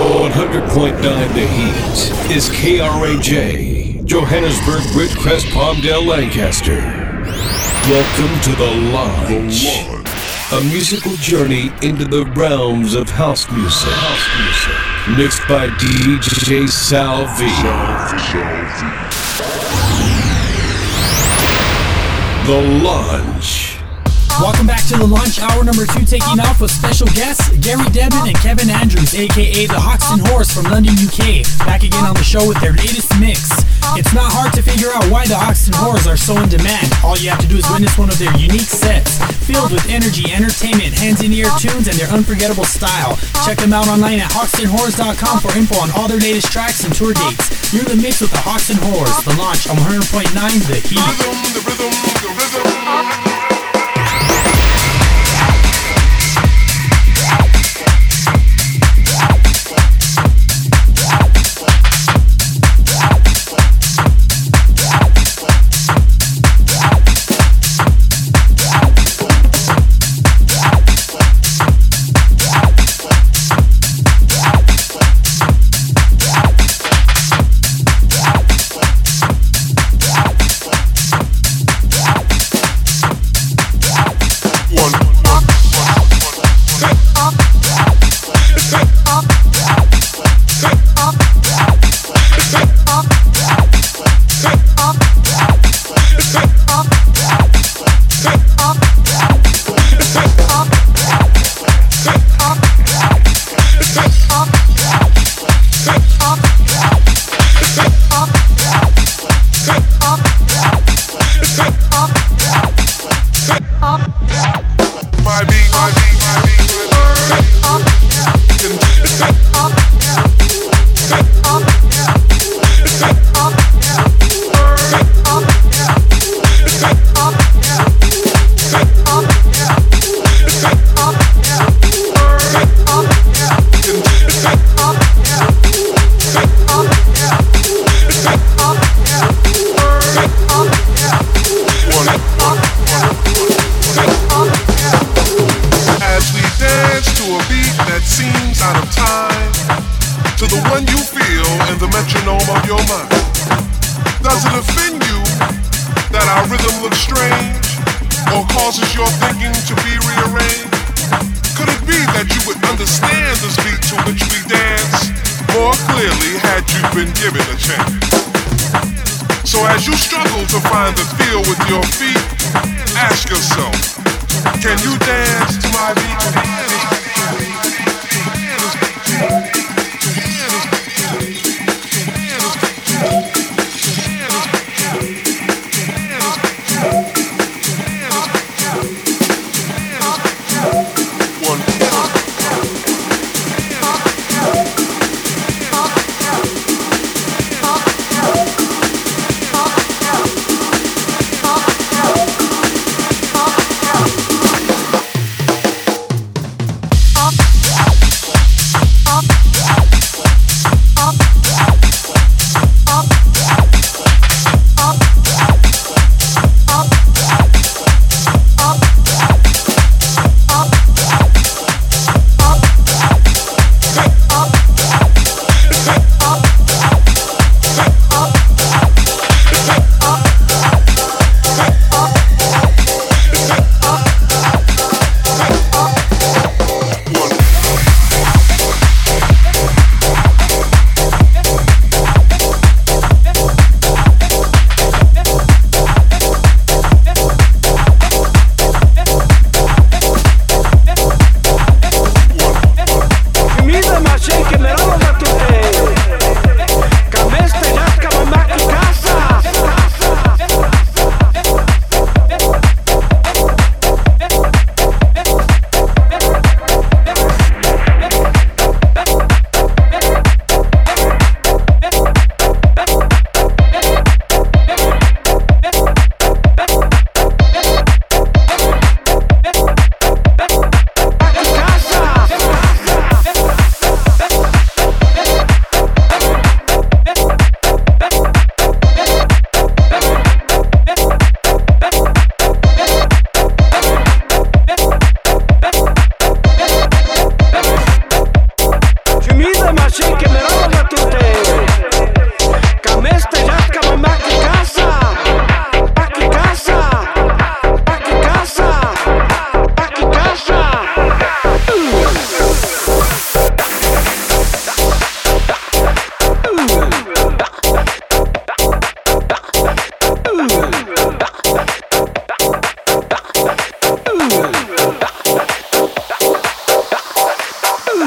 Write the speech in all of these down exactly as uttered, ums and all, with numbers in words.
one hundred point nine The Heat is K R A J, Johannesburg, Ridgecrest, Palmdale, Lancaster. Welcome to The Lodge, a musical journey into the realms of house music. House music. Mixed by D J Sal V. The Lodge. Welcome back to The Launch, hour number two, taking off with special guests Gary Devin and Kevin Andrews, aka the Hoxton Horse from London, U K, back again on the show with their latest mix. It's not hard to figure out why the Hoxton Horse are so in demand. All you have to do is witness one of their unique sets, filled with energy, entertainment, hands-in-ear tunes, and their unforgettable style. Check them out online at hoxton horse dot com for info on all their latest tracks and tour dates. You're in the mix with the Hoxton Horse, The Launch on one hundred point nine The Heat. The rhythm, the rhythm, the rhythm.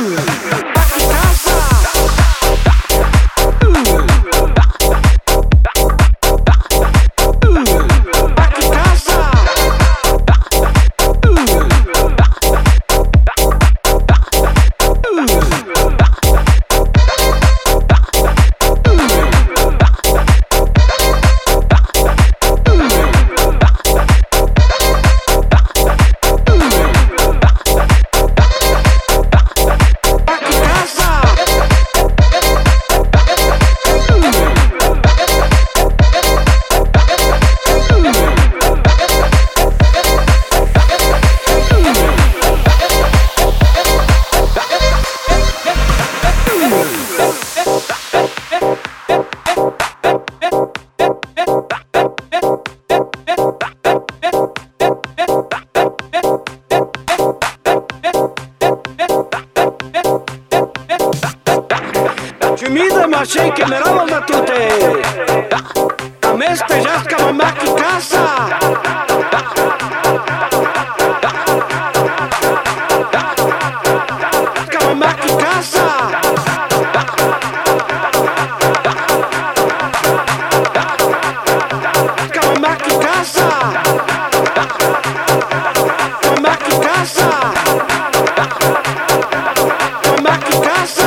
Shake me ramo da tute a meste jaska ma maki casa kama maki casa kama maki casa kama maki casa kama maki casa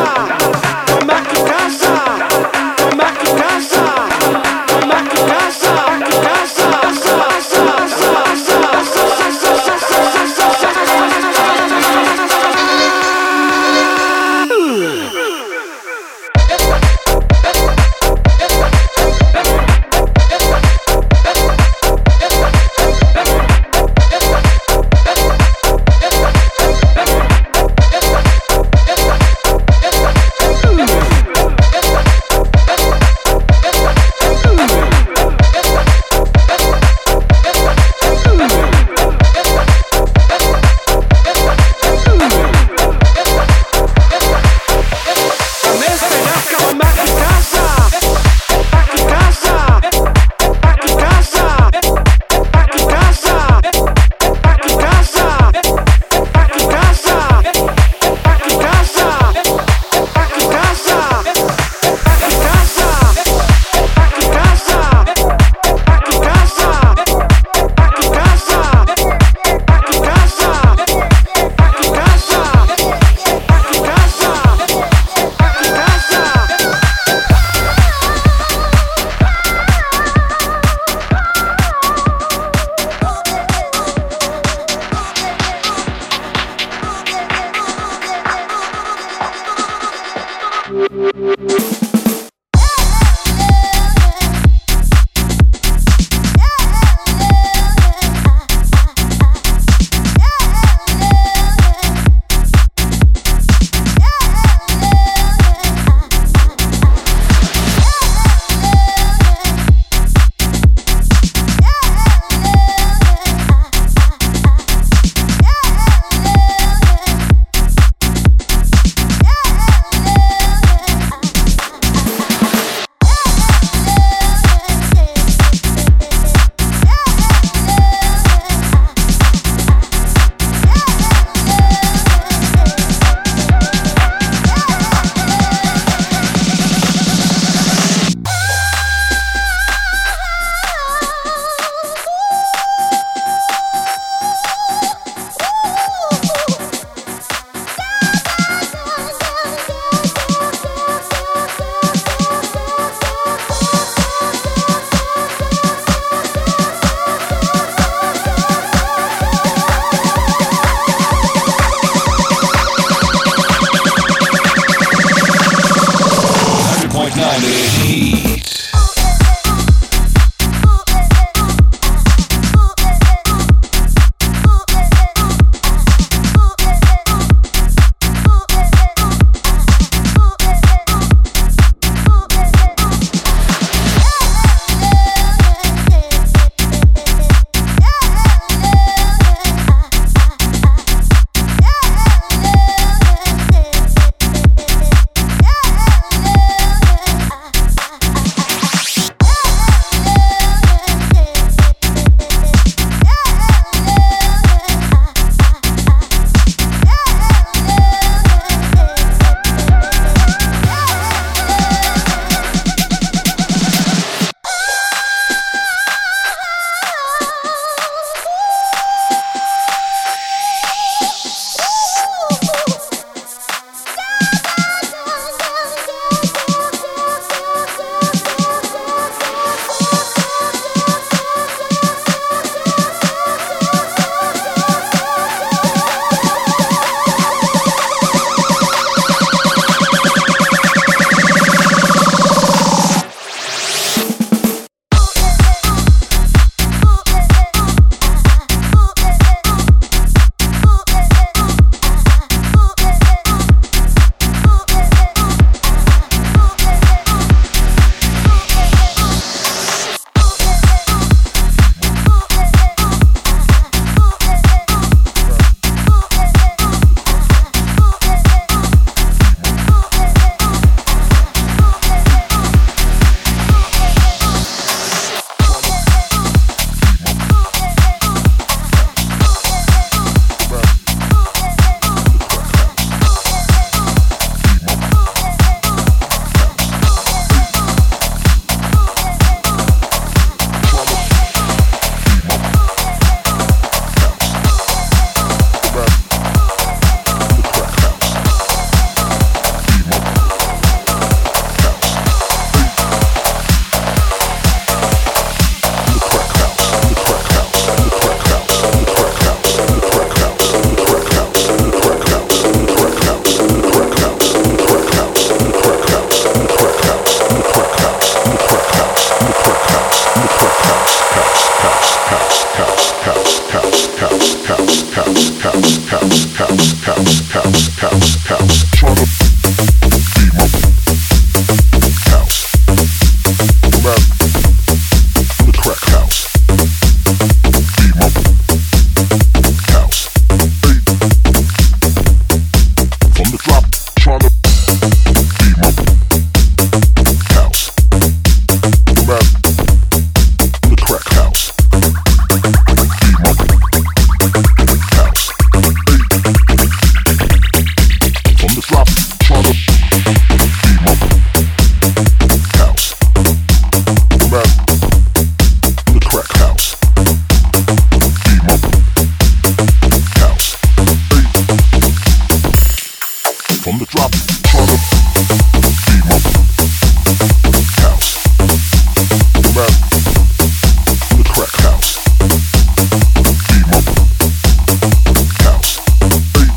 From the drop, tryna beat my house. Man, from the crack house. Beat my house. Hey.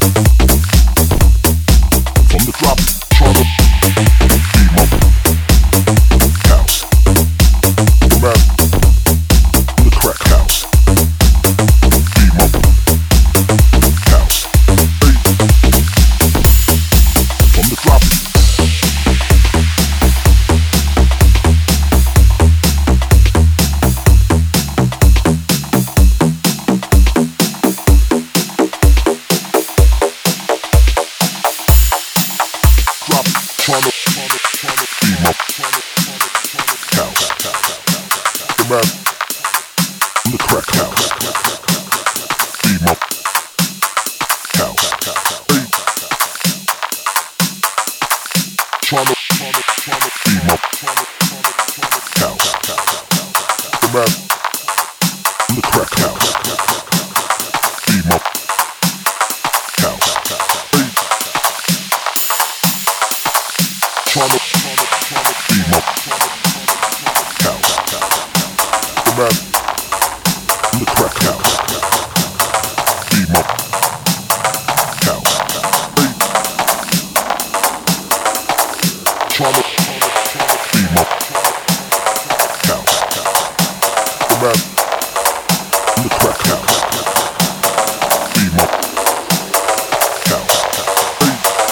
From the drop, tryna beat my house. Man, from the crack house. Beat my house. Hey. From the drop. Drop, tryna, tryna, tryna beat my house. The man from the crack house. Beat my house. Hey. Tryna, tryna, tryna beat my house. The man from the crack house. Beat my house. Hey. Tryna, tryna, tryna beat my house. The man from the crack house. Beat my house. Hey. Tryna, tryna, tryna beat my house. The man from the crack house. Beat my house. Hey.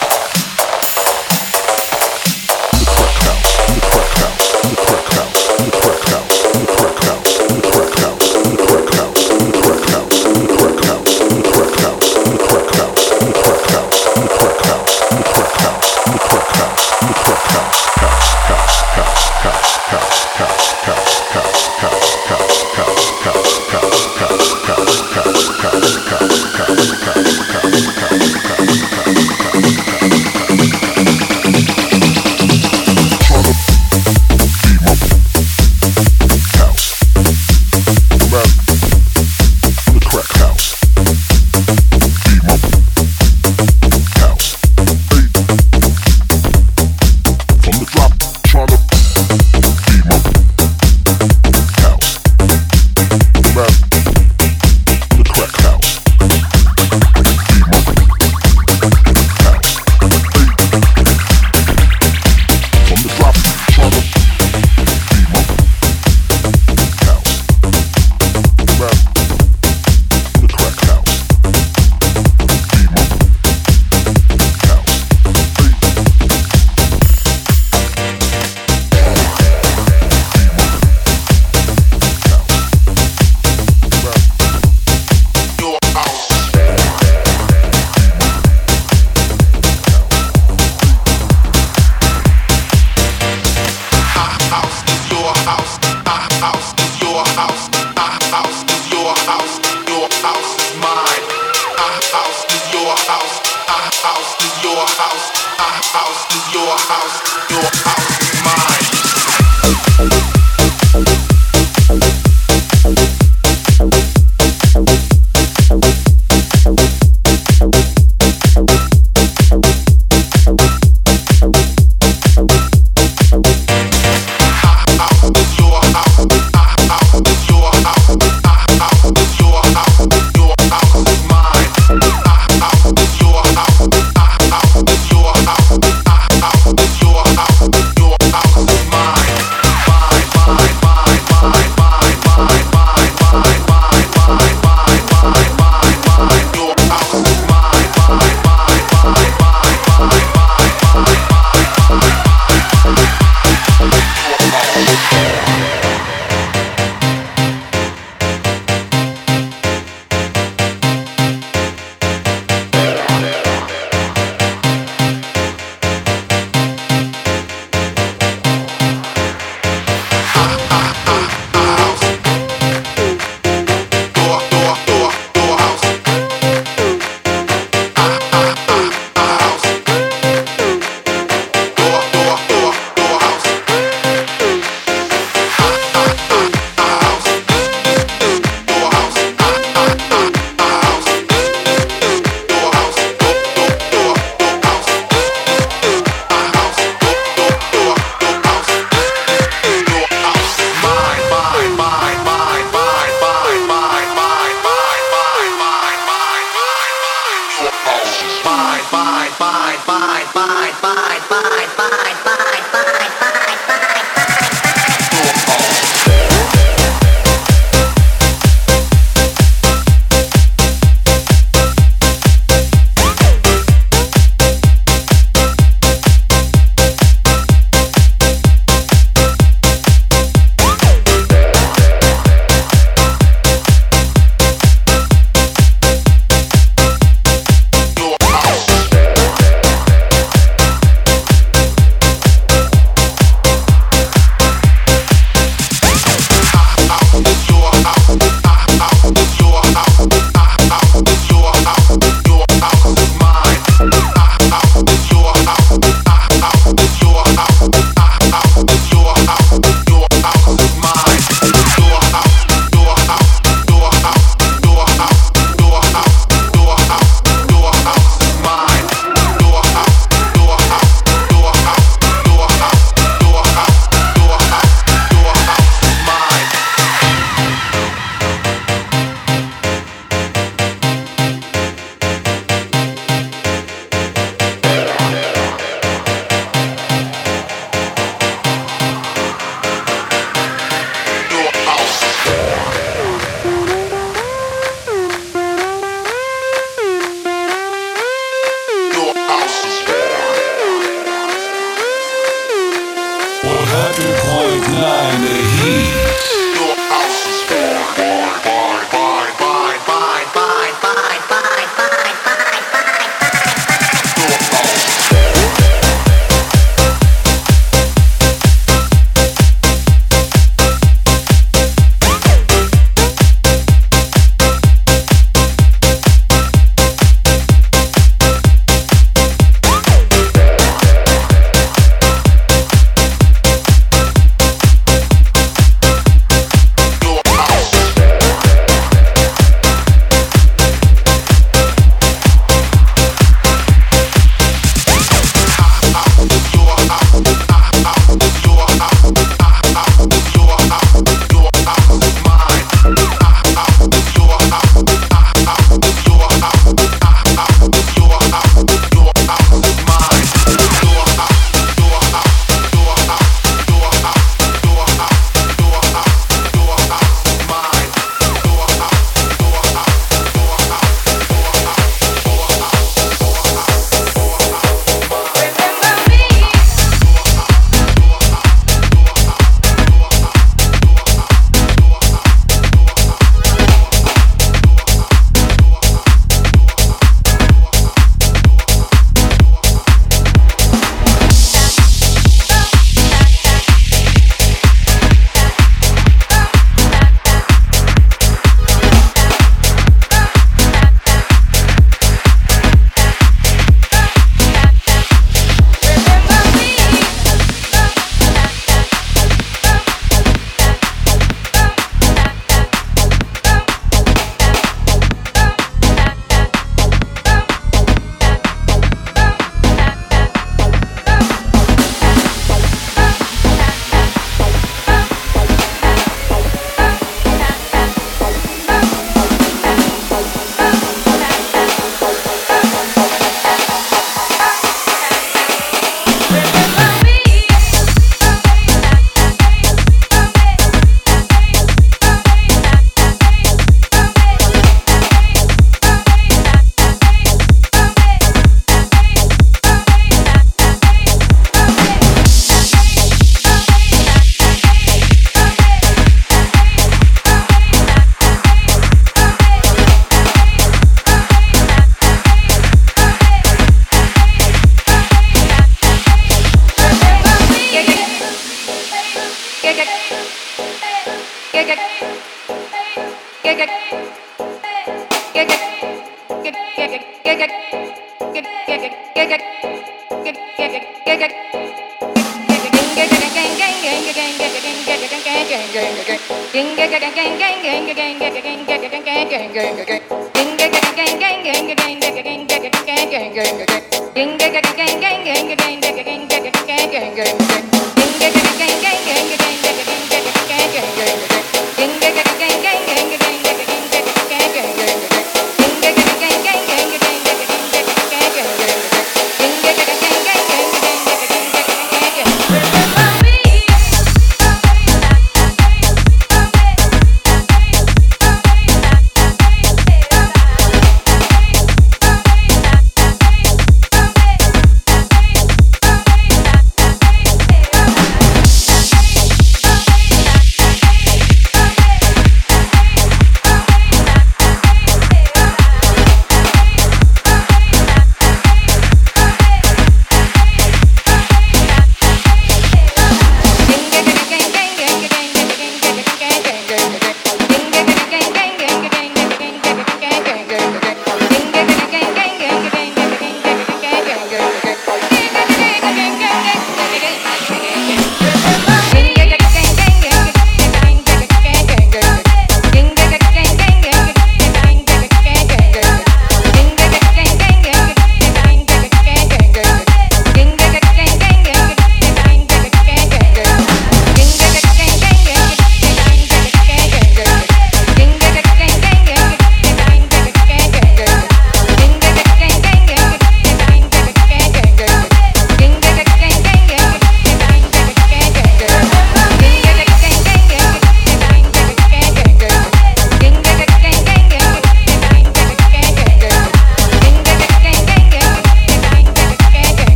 In the crack house, in the crack house, in the crack house, in the crack house, in the crack house, in the crack house, in the crack house, in the crack house, in the crack house, in the crack house, in the crack house, in the crack house, in the crack house, in the crack house, in the crack house, in the crack house, house, house, house, house, house, house, house, house, house, house, house, house, house, house, house, house, house, house, Your Feeling the heat.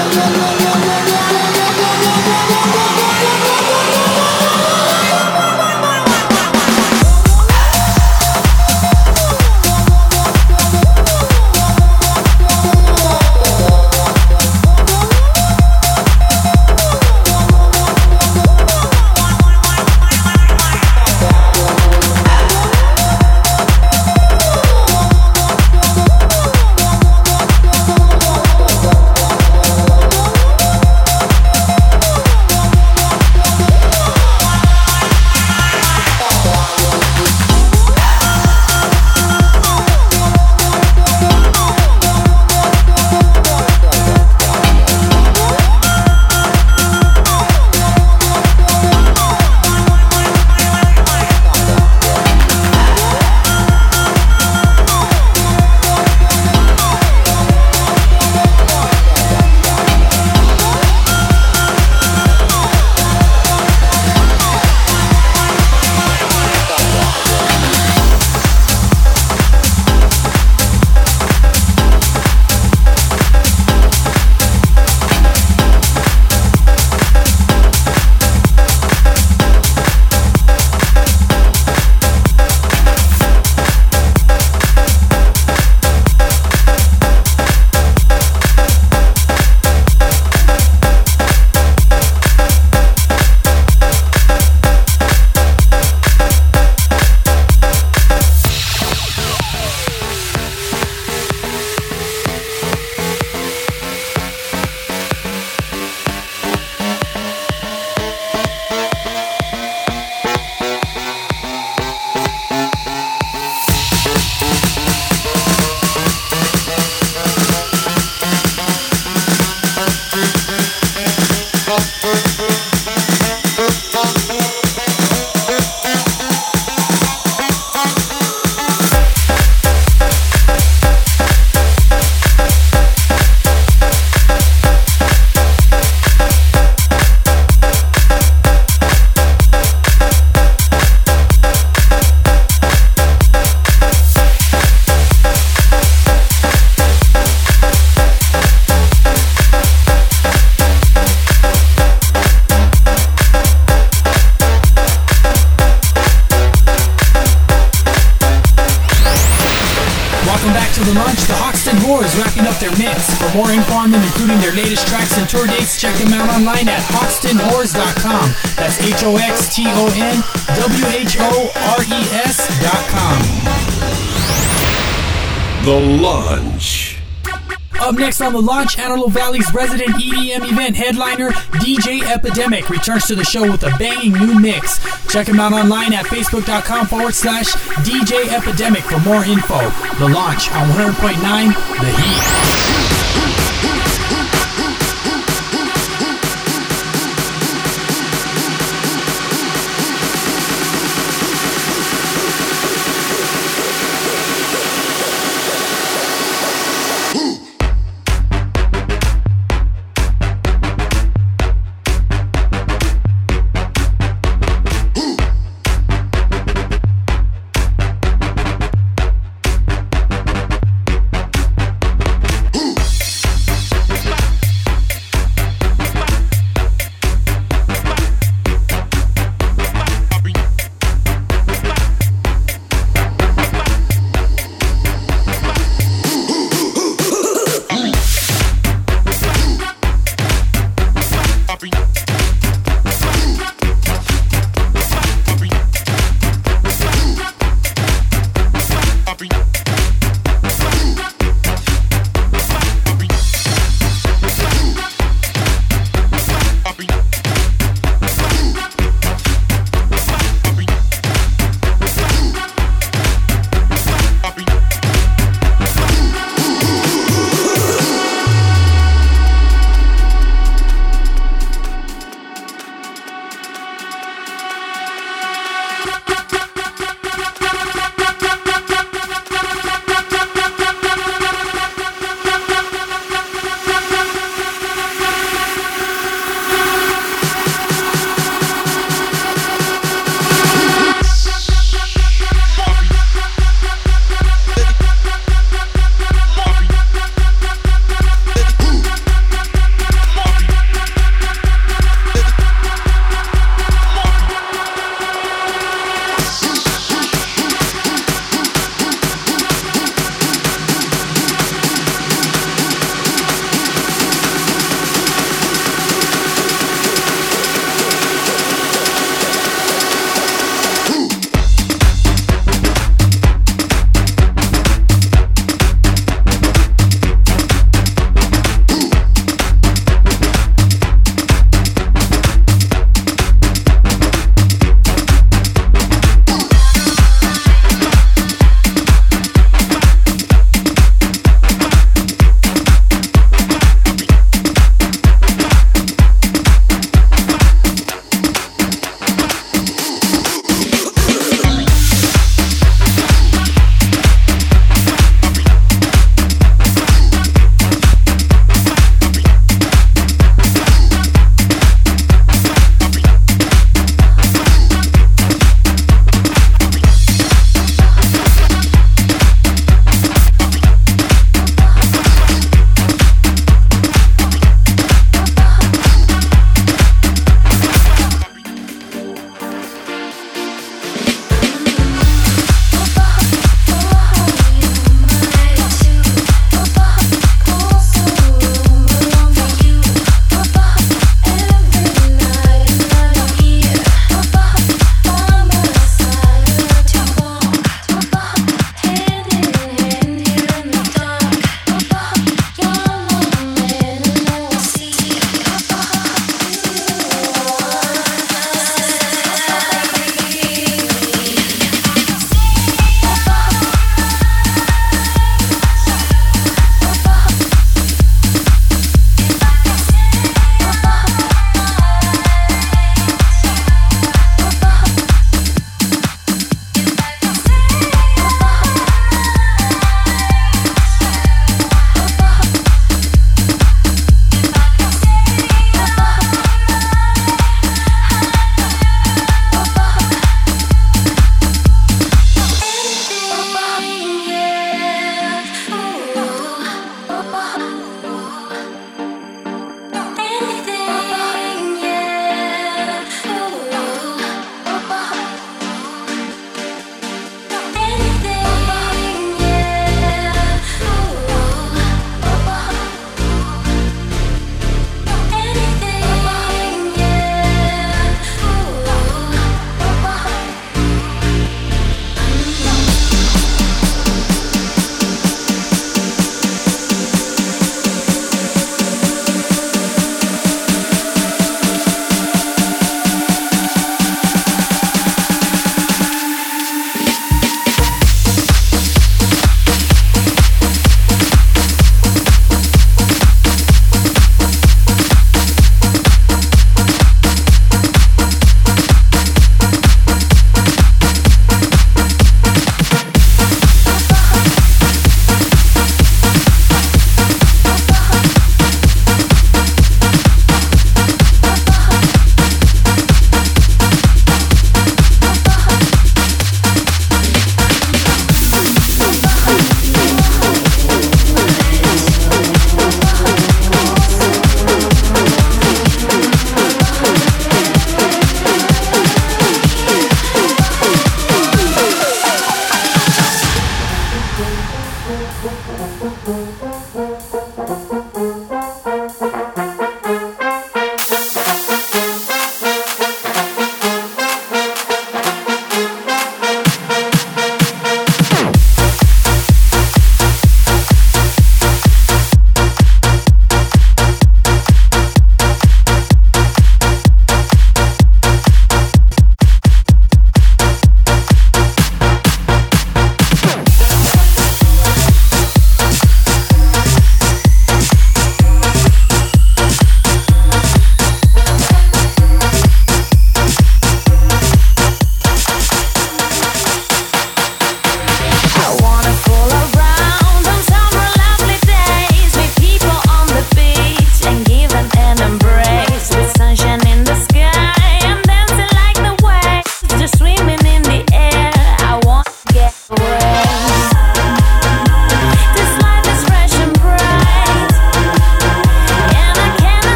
The launch, the Hoxton Whores wrapping up their mix. For more info on them, including their latest tracks and tour dates, check them out online at hoxton whores dot com. That's H O X T O N W H O R E S dot com. The Launch. Up next on The Launch, Antelope Valley's resident E D M event headliner, D J Epidemic, returns to the show with a banging new mix. Check him out online at facebook.com forward slash DJ Epidemic for more info. The Launch on one hundred point nine, The Heat. Ooh.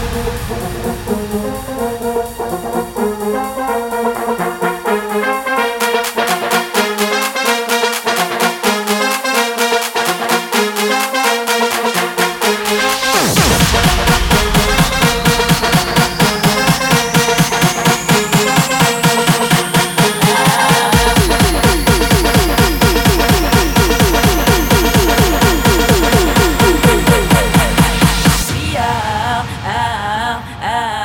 ah, ah.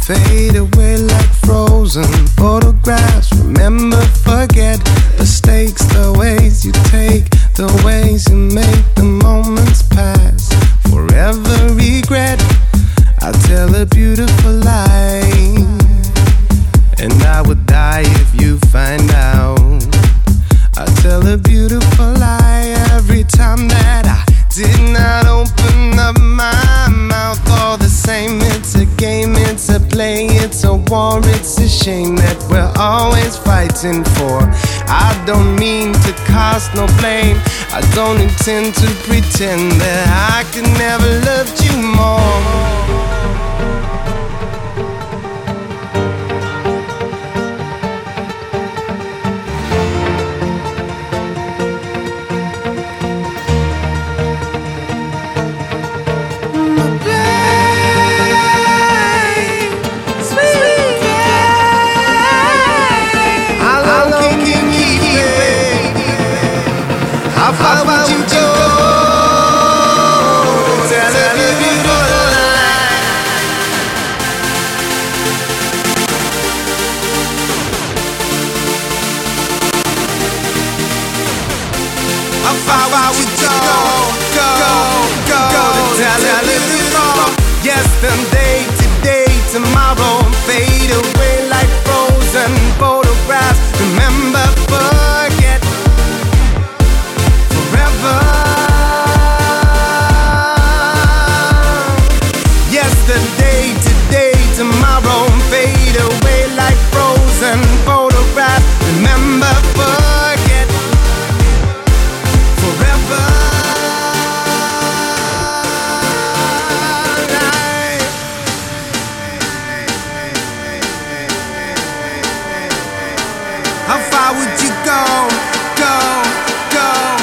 fade away like frozen photographs. Remember, forget mistakes, the ways you take, the ways you make the moments pass. Forever regret, I tell a beautiful lie, and I would die if you find out. I tell a beautiful lie every time that I did not open up my mouth. All the same, it's a game, it's a play, it's a war, it's a shame that we're always fighting for. I don't mean to cast no blame, I don't intend to pretend that I could never love you more. How about you go? Tell a beautiful lie. How far we go? Go, go, go. Tell a beautiful. Yesterday, today, tomorrow, fade away like frozen photographs. Remember, forget. Yesterday, today, tomorrow, fade away like frozen photographs. Remember, forget, forever. How far would you go? Go, go.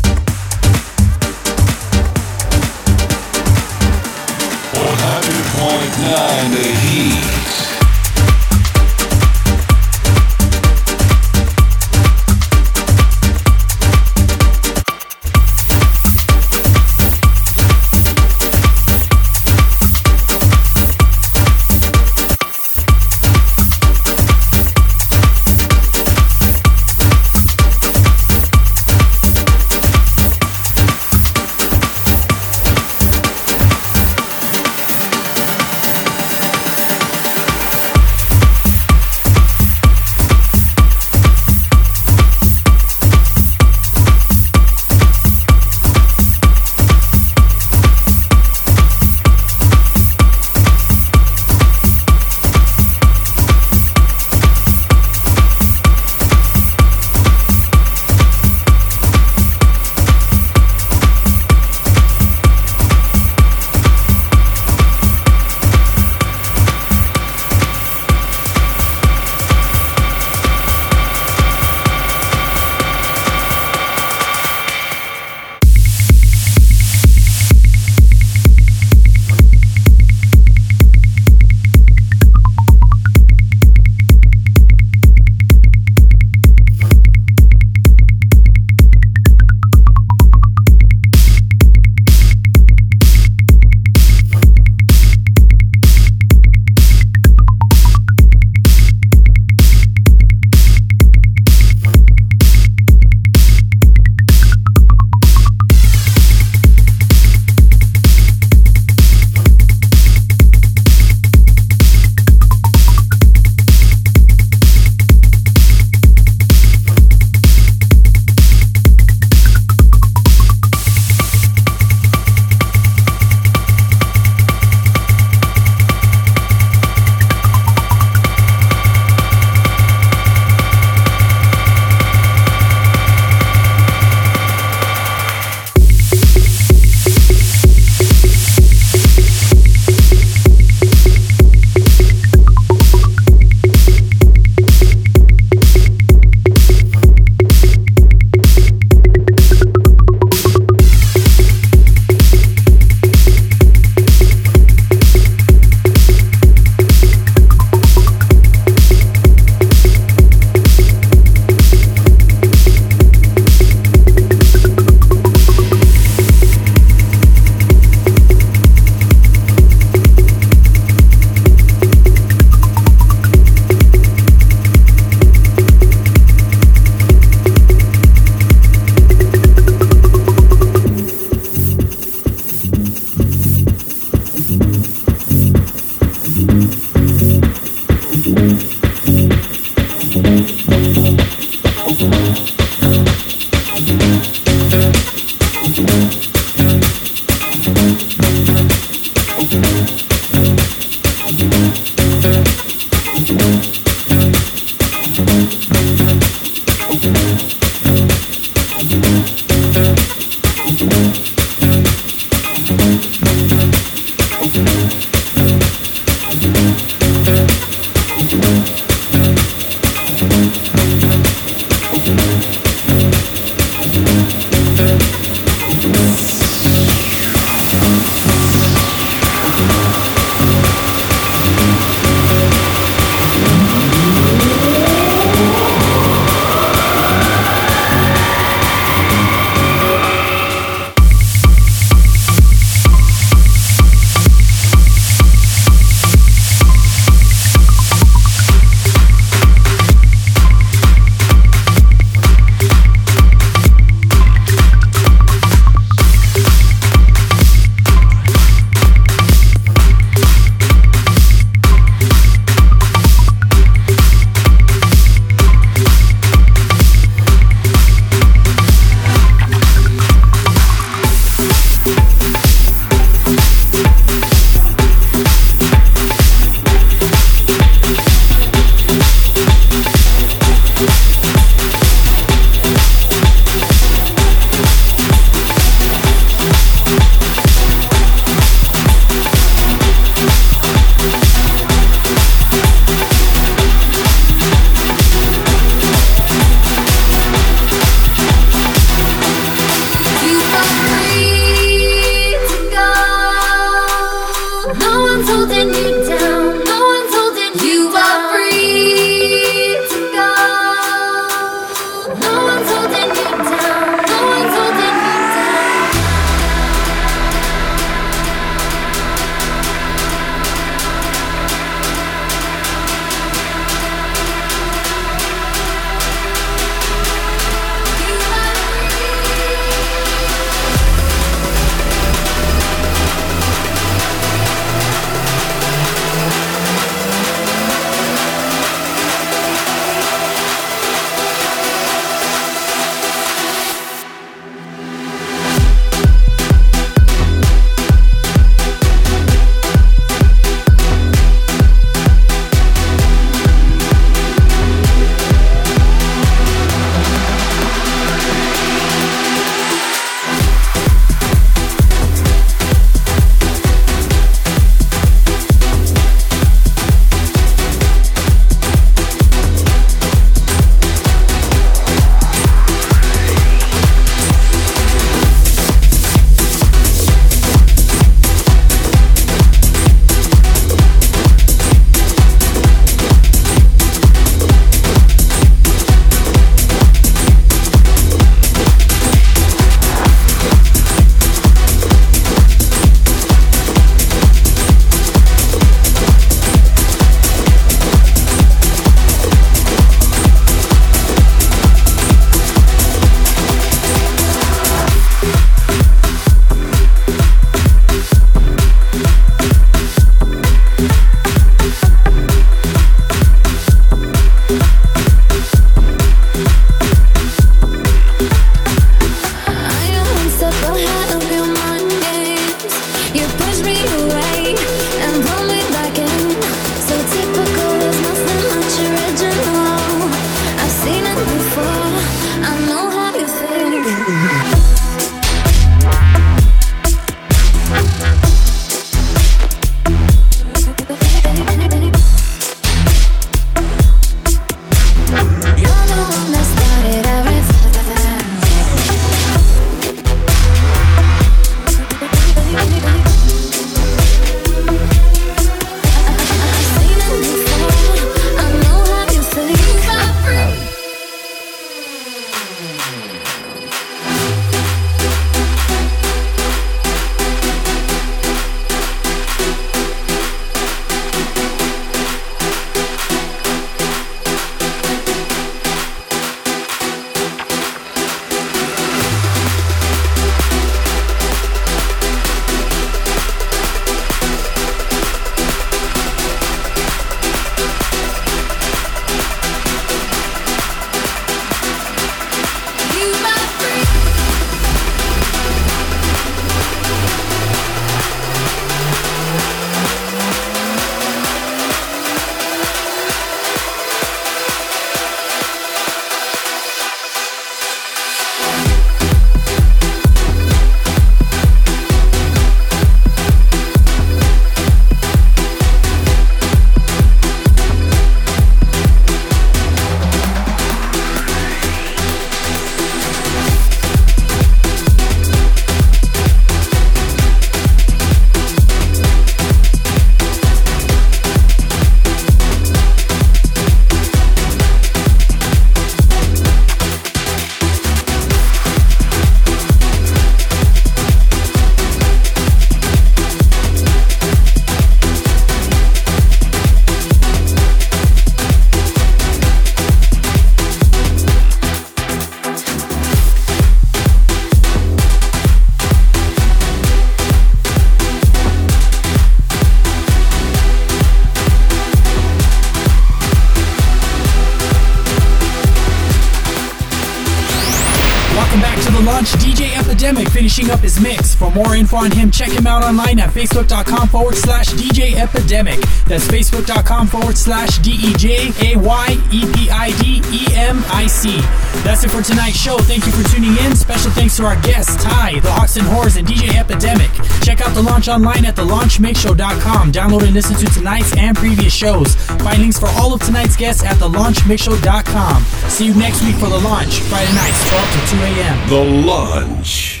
Epidemic finishing up his mix. For more info on him, check him out online at facebook.com forward slash DJ Epidemic. That's facebook.com forward slash D E J A Y E P I D E M I C. That's it for tonight's show. Thank you for tuning in. Special thanks to our guests, Ty, the Hawks and Whores, and D J Epidemic. Check out The Launch online at the launch mix show dot com. Download and listen to tonight's and previous shows. Find links for all of tonight's guests at the launch mix show dot com. See you next week for The Launch, Friday nights, twelve to two a.m. The Launch.